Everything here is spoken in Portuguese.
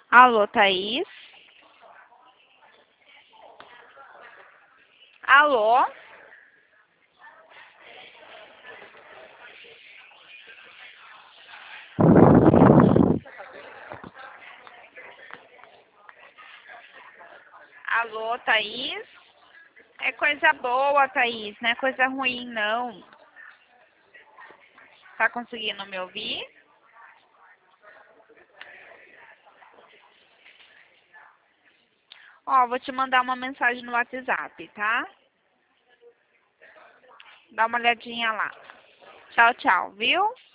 Alô, Thaís? Alô? Alô, Thaís? É coisa boa, Thaís, não é coisa ruim, não. Tá conseguindo me ouvir? Ó, vou te mandar uma mensagem no WhatsApp, tá? Dá uma olhadinha lá. Tchau, tchau, viu?